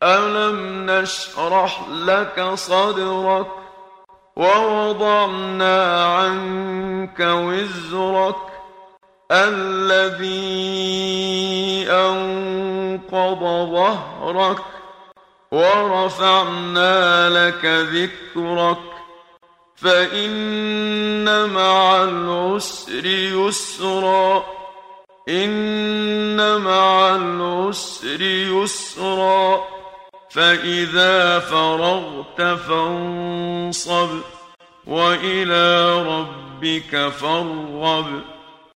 ألم نشرح لك صدرك ووضعنا عنك وزرك الذي أنقض ظهرك ورفعنا لك ذكرك فإن مع العسر يسرا إن مع العسر يسرا فإذا فرغت فانصب وإلى ربك فارغب